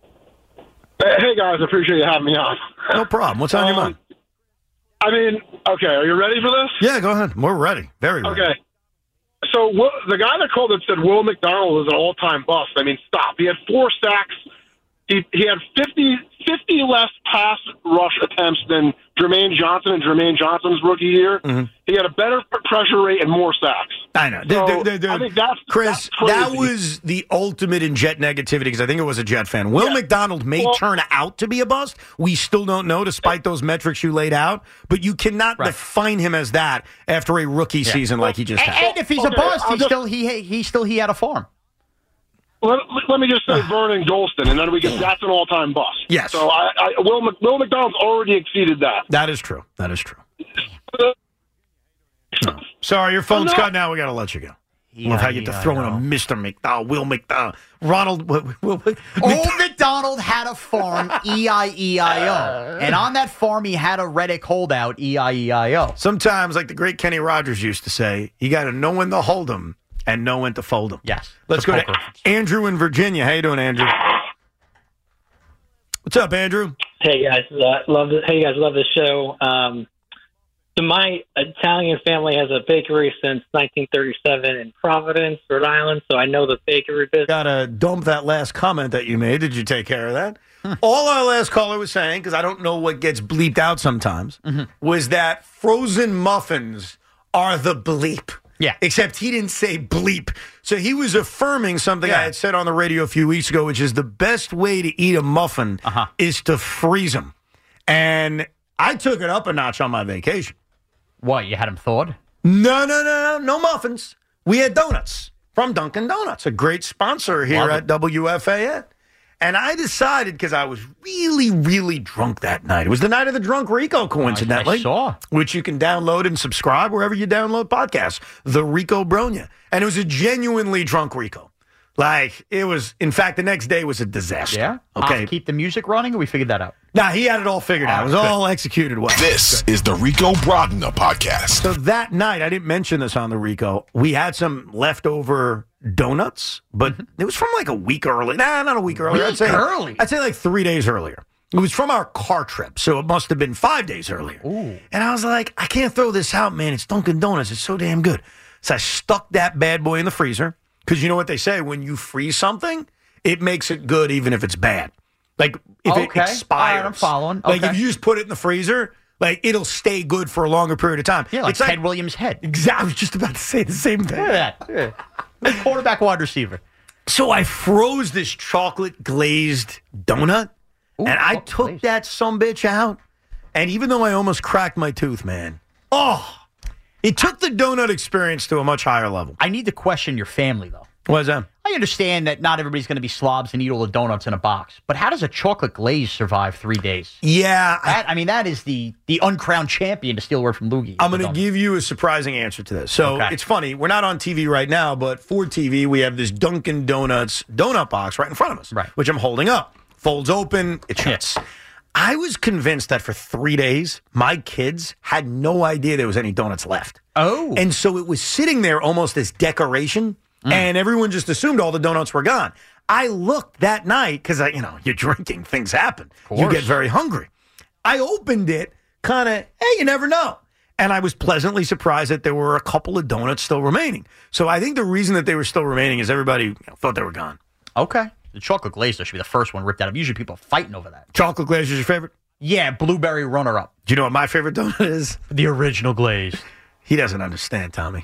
Hey, guys. I appreciate you having me on. No problem. What's on your mind? I mean, okay, are you ready for this? Yeah, go ahead. We're ready. Very ready. Okay. So the guy that called it said Will McDonald was an all-time bust. I mean, stop. He had 4 sacks. He had 50 less pass rush attempts than Jermaine Johnson in Jermaine Johnson's rookie year. Mm-hmm. He had a better pressure rate and more sacks. I know. So, I think Chris, that's that crazy. was the ultimate in Jet negativity because I think it was a Jet fan. Will McDonald may turn out to be a bust. We still don't know despite those metrics you laid out, but you cannot define him as that after a rookie season like he just had. And if he's a bust, he had a farm. Let me just say Vernon Golston, and then that's an all-time bust. Yes. So Will McDonald's already exceeded that. That is true. Sorry, your phone's cut now. We got to let you go. Love how you get to throw in a Mr. McDonald, Will McDonald, Ronald. Old McDonald had a farm, E-I-E-I-O. And on that farm, he had a Reddick holdout, E-I-E-I-O. Sometimes, like the great Kenny Rogers used to say, you got to know when to hold them and know when to fold them. Yes. Let's go to Andrew in Virginia. How you doing, Andrew? What's up, Andrew? Hey guys, love the show. So my Italian family has a bakery since 1937 in Providence, Rhode Island. So I know the bakery business. Gotta dump that last comment that you made. Did you take care of that? All our last caller was saying, because I don't know what gets bleeped out sometimes, was that frozen muffins are the bleep. Yeah. Except he didn't say bleep. So he was affirming something I had said on the radio a few weeks ago, which is the best way to eat a muffin is to freeze them. And I took it up a notch on my vacation. What, you had them thawed? No muffins. We had donuts from Dunkin' Donuts, a great sponsor here at WFAN. And I decided, because I was really, really drunk that night. It was the night of the Drunk Rico, coincidentally. I saw. Which you can download and subscribe wherever you download podcasts. The Rico Bronya. And it was a genuinely drunk Rico. Like, it was, in fact, the next day was a disaster. Yeah? Okay. Keep the music running, or we figured that out? Nah, he had it all figured out. It was all executed well. This is the Rico Brogna podcast. So that night, I didn't mention this on the Rico, we had some leftover donuts, but it was from like a week early. Nah, not a week earlier. I'd say like 3 days earlier. It was from our car trip, so it must have been 5 days earlier. Ooh. And I was like, I can't throw this out, man. It's Dunkin' Donuts. It's so damn good. So I stuck that bad boy in the freezer. Because you know what they say, when you freeze something, it makes it good even if it's bad. Like, if it expires. All right, I'm following. Like, if you just put it in the freezer, like, it'll stay good for a longer period of time. Yeah, like it's Ted Williams' head. Exactly. I was just about to say the same thing. Look at that. Yeah. Quarterback wide receiver. So I froze this chocolate glazed donut, and I took that sumbitch out, and even though I almost cracked my tooth, man, it took the donut experience to a much higher level. I need to question your family, though. What is that? I understand that not everybody's going to be slobs and eat all the donuts in a box, but how does a chocolate glaze survive 3 days? Yeah. That is the uncrowned champion, to steal a word from Loogie. I'm going to give you a surprising answer to this. So It's funny. We're not on TV right now, but for TV, we have this Dunkin' Donuts donut box right in front of us, which I'm holding up. Folds open, it shuts. I was convinced that for 3 days, my kids had no idea there was any donuts left. Oh. And so it was sitting there almost as decoration, and everyone just assumed all the donuts were gone. I looked that night, because, you're drinking, things happen. You get very hungry. I opened it, kind of, hey, you never know. And I was pleasantly surprised that there were a couple of donuts still remaining. So I think the reason that they were still remaining is everybody thought they were gone. Okay. The chocolate glaze should be the first one ripped out of. Usually people are fighting over that. Chocolate glaze is your favorite? Yeah, blueberry runner-up. Do you know what my favorite donut is? The original glaze. He doesn't understand, Tommy.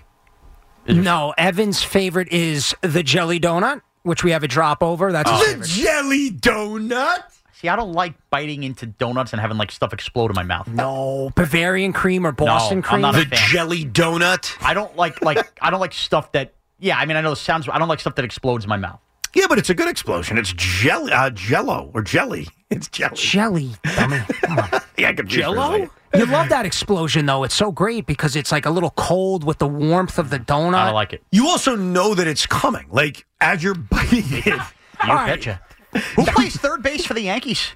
No, Evan's favorite is the jelly donut, which we have a drop over. That's his favorite. Jelly donut? See, I don't like biting into donuts and having stuff explode in my mouth. No, Bavarian cream or Boston cream. I'm not the jelly donut. I don't like stuff that. Yeah, I know it sounds. I don't like stuff that explodes in my mouth. Yeah, but it's a good explosion. It's Jello or jelly. It's jelly. Jelly, dummy. Come on. Yeah, I could Jello? You love that explosion, though. It's so great because it's like a little cold with the warmth of the donut. I like it. You also know that it's coming. Like, as you're biting it. You betcha. Who plays third base for the Yankees?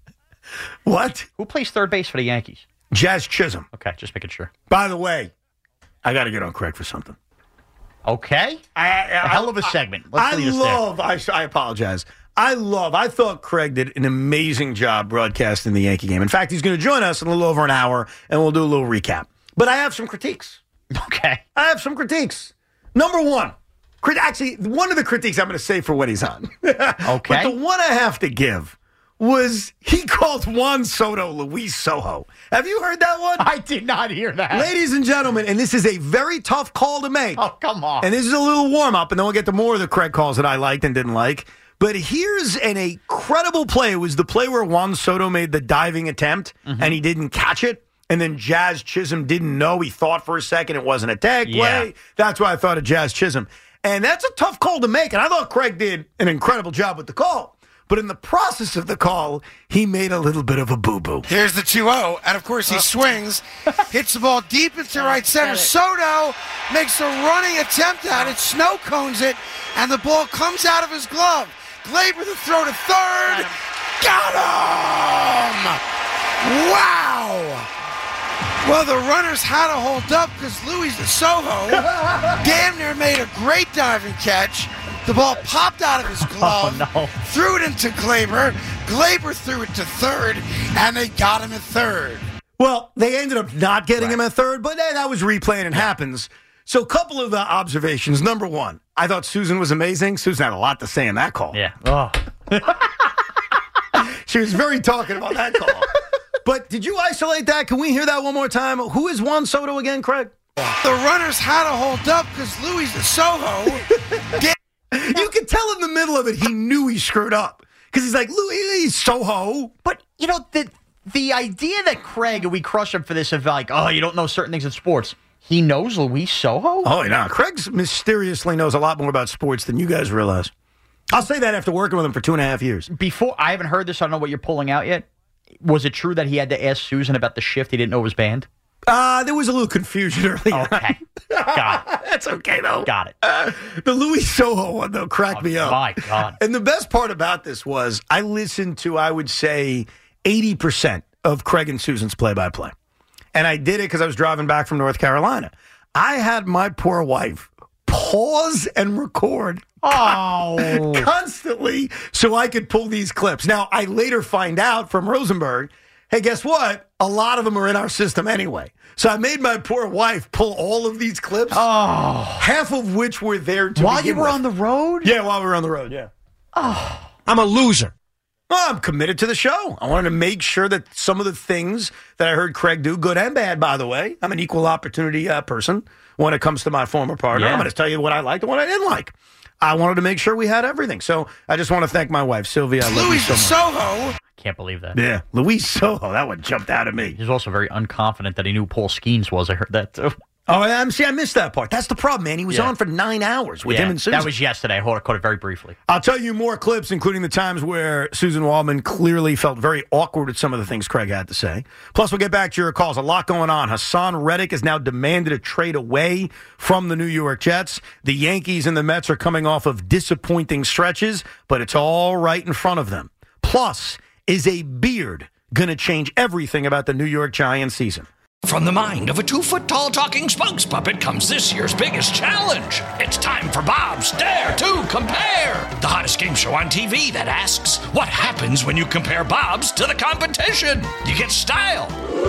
What? Who plays third base for the Yankees? Jazz Chisholm. Okay, just making sure. By the way, I got to get on Craig for something. Okay. A hell of a segment. Let's leave us there. I apologize. I thought Craig did an amazing job broadcasting the Yankee game. In fact, he's going to join us in a little over an hour, and we'll do a little recap. But I have some critiques. Okay. I have some critiques. Number one. Actually, one of the critiques I'm going to say for when he's on. Okay. But the one I have to give was he called Juan Soto Luis Soho. Have you heard that one? I did not hear that. Ladies and gentlemen, and this is a very tough call to make. Oh, come on. And this is a little warm-up, and then we'll get to more of the Craig calls that I liked and didn't like. But here's an incredible play. It was the play where Juan Soto made the diving attempt, and he didn't catch it. And then Jazz Chisholm didn't know. He thought for a second it wasn't a tag play. That's why I thought of Jazz Chisholm. And that's a tough call to make. And I thought Craig did an incredible job with the call. But in the process of the call, he made a little bit of a boo-boo. Here's the 2-0, and of course he swings, hits the ball deep into right center. Soto makes a running attempt at it, snow cones it, and the ball comes out of his glove. Gleyber the throw to third. Got him! Wow! Well, the runners had to hold up because Luis Soho damn near made a great diving catch. The ball popped out of his glove, threw it into Gleyber. Gleyber threw it to third, and they got him at third. Well, they ended up not getting him at third, but that was replay and it happens. So a couple of observations. Number one, I thought Susan was amazing. Susan had a lot to say in that call. Yeah. Oh. She was very talking about that call. But did you isolate that? Can we hear that one more time? Who is Juan Soto again, Craig? The runners had to hold up because Luis Soho You could tell in the middle of it he knew he screwed up. Because he's like, Luis Soho. But, the idea that Craig, and we crush him for this, of like, oh, you don't know certain things in sports. He knows Luis Soho? Oh, yeah. Craig mysteriously knows a lot more about sports than you guys realize. I'll say that after working with him for 2.5 years. I haven't heard this. I don't know what you're pulling out yet. Was it true that he had to ask Susan about the shift? He didn't know it was banned? There was a little confusion earlier. Okay. Got it. That's okay, though. Got it. The Louis Soho one, though, cracked me up. My God. And the best part about this was I listened to, I would say, 80% of Craig and Susan's play-by-play. And I did it because I was driving back from North Carolina. I had my poor wife pause and record constantly so I could pull these clips. Now, I later find out from Rosenberg, hey, guess what? A lot of them are in our system anyway. So I made my poor wife pull all of these clips, half of which were there to While you begin were with. on the road? Yeah, while we were on the road, yeah. Oh. I'm a loser. Well, I'm committed to the show. I wanted to make sure that some of the things that I heard Craig do, good and bad, by the way. I'm an equal opportunity person when it comes to my former partner. Yeah. I'm going to tell you what I liked and what I didn't like. I wanted to make sure we had everything. So I just want to thank my wife, Sylvia. I love you so much. Soho. Can't believe that. Yeah, Luis Soho. That one jumped out at me. He's also very unconfident that he knew Paul Skeens was. I heard that, too. Oh, I missed that part. That's the problem, man. He was on for 9 hours with him and Susan. That was yesterday. I caught it very briefly. I'll tell you more clips, including the times where Susan Waldman clearly felt very awkward at some of the things Craig had to say. Plus, we'll get back to your calls. A lot going on. Hassan Reddick has now demanded a trade away from the New York Jets. The Yankees and the Mets are coming off of disappointing stretches, but it's all right in front of them. Plus, is a beard going to change everything about the New York Giants season? From the mind of a 2-foot-tall talking spokes puppet comes this year's biggest challenge. It's time for Bob's Dare to Compare, the hottest game show on TV that asks, what happens when you compare Bob's to the competition? You get style.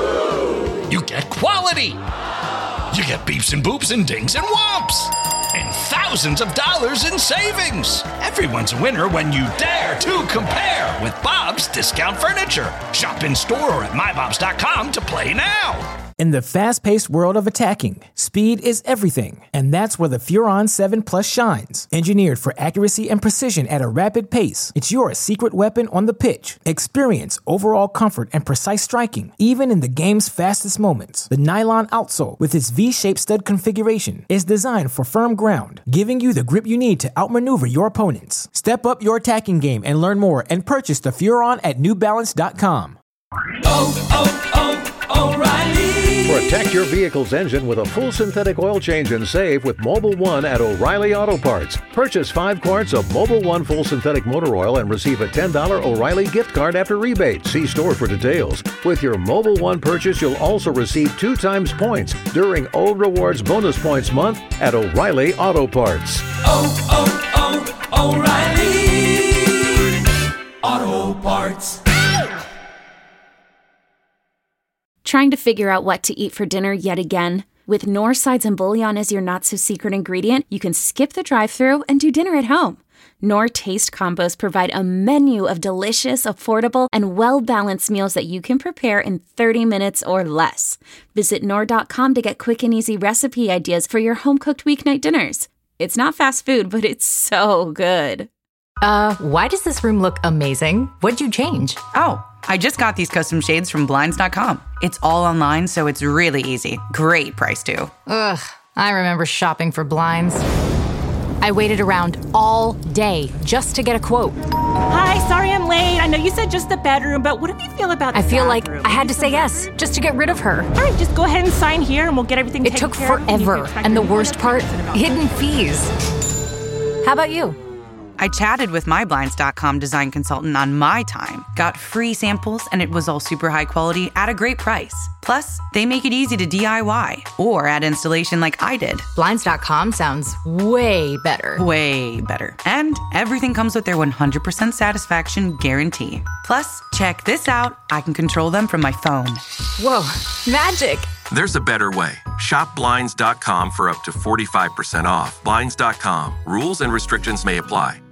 You get quality. You get beeps and boops and dings and whomps. And thousands of dollars in savings. Everyone's a winner when you dare to compare with Bob's Discount Furniture. Shop in store or at mybobs.com to play now. In the fast-paced world of attacking, speed is everything, and that's where the Furon 7 Plus shines. Engineered for accuracy and precision at a rapid pace, it's your secret weapon on the pitch. Experience overall comfort and precise striking, even in the game's fastest moments. The nylon outsole, with its V-shaped stud configuration, is designed for firm ground, giving you the grip you need to outmaneuver your opponents. Step up your attacking game and learn more and purchase the Furon at newbalance.com. O'Reilly. Protect your vehicle's engine with a full synthetic oil change and save with Mobil 1 at O'Reilly Auto Parts. Purchase 5 quarts of Mobil 1 full synthetic motor oil and receive a $10 O'Reilly gift card after rebate. See store for details. With your Mobil 1 purchase, you'll also receive 2 times points during O Rewards Bonus Points Month at O'Reilly Auto Parts. O'Reilly Auto Parts. Trying to figure out what to eat for dinner yet again? With Knorr sides and bouillon as your not-so-secret ingredient, you can skip the drive-thru and do dinner at home. Knorr Taste Combos provide a menu of delicious, affordable, and well-balanced meals that you can prepare in 30 minutes or less. Visit Knorr.com to get quick and easy recipe ideas for your home-cooked weeknight dinners. It's not fast food, but it's so good. Why does this room look amazing? What'd you change? Oh, I just got these custom shades from Blinds.com. It's all online, so it's really easy. Great price, too. Ugh, I remember shopping for blinds. I waited around all day just to get a quote. Hi, sorry I'm late. I know you said just the bedroom, but what do you feel about the I feel bathroom? like I had to say yes just to get rid of her. All right, just go ahead and sign here and we'll get everything taken It took care of. forever, and the worst part, hidden fees. How about you? I chatted with my Blinds.com design consultant on my time, got free samples, and it was all super high quality at a great price. Plus, they make it easy to DIY or add installation like I did. Blinds.com sounds way better. Way better. And everything comes with their 100% satisfaction guarantee. Plus, check this out. I can control them from my phone. Whoa, magic. There's a better way. Shop Blinds.com for up to 45% off. Blinds.com. Rules and restrictions may apply.